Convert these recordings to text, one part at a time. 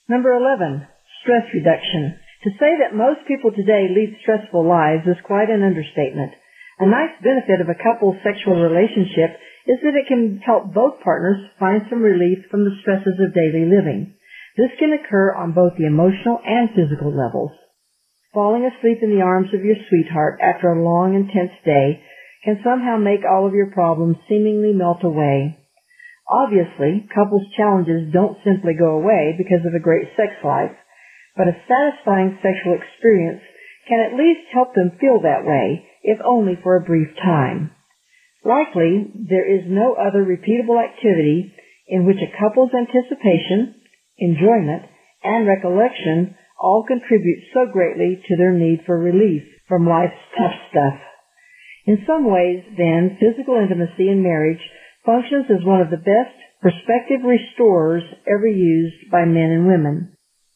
Number 11, stress reduction. To say that most people today lead stressful lives is quite an understatement. A nice benefit of a couple's sexual relationship is that it can help both partners find some relief from the stresses of daily living. This can occur on both the emotional and physical levels. Falling asleep in the arms of your sweetheart after a long, intense day can somehow make all of your problems seemingly melt away. Obviously, couples' challenges don't simply go away because of a great sex life, but a satisfying sexual experience can at least help them feel that way, if only for a brief time. Likely, there is no other repeatable activity in which a couple's anticipation, enjoyment, and recollection all contribute so greatly to their need for relief from life's tough stuff. In some ways, then, physical intimacy in marriage functions as one of the best prospective restorers ever used by men and women.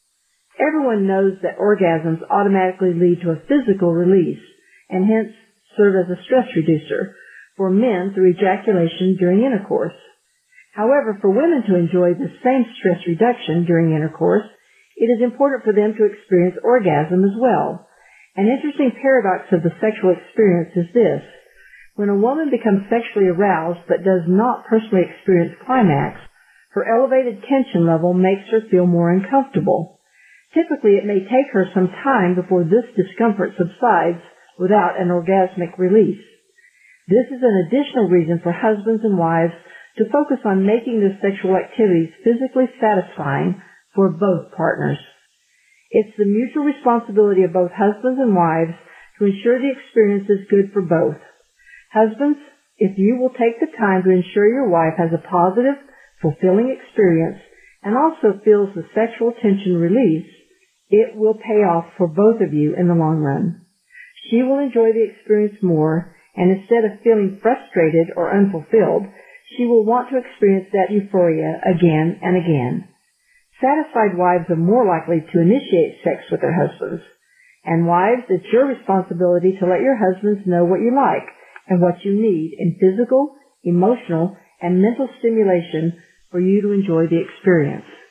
Everyone knows that orgasms automatically lead to a physical release and hence serve as a stress reducer for men through ejaculation during intercourse. However, for women to enjoy the same stress reduction during intercourse, it is important for them to experience orgasm as well. An interesting paradox of the sexual experience is this. When a woman becomes sexually aroused but does not personally experience climax, her elevated tension level makes her feel more uncomfortable. Typically, it may take her some time before this discomfort subsides without an orgasmic release. This is an additional reason for husbands and wives to focus on making their sexual activities physically satisfying for both partners. It's the mutual responsibility of both husbands and wives to ensure the experience is good for both. Husbands, if you will take the time to ensure your wife has a positive, fulfilling experience and also feels the sexual tension release, it will pay off for both of you in the long run. She will enjoy the experience more, and instead of feeling frustrated or unfulfilled, she will want to experience that euphoria again and again. Satisfied wives are more likely to initiate sex with their husbands. And wives, it's your responsibility to let your husbands know what you like and what you need in physical, emotional, and mental stimulation for you to enjoy the experience.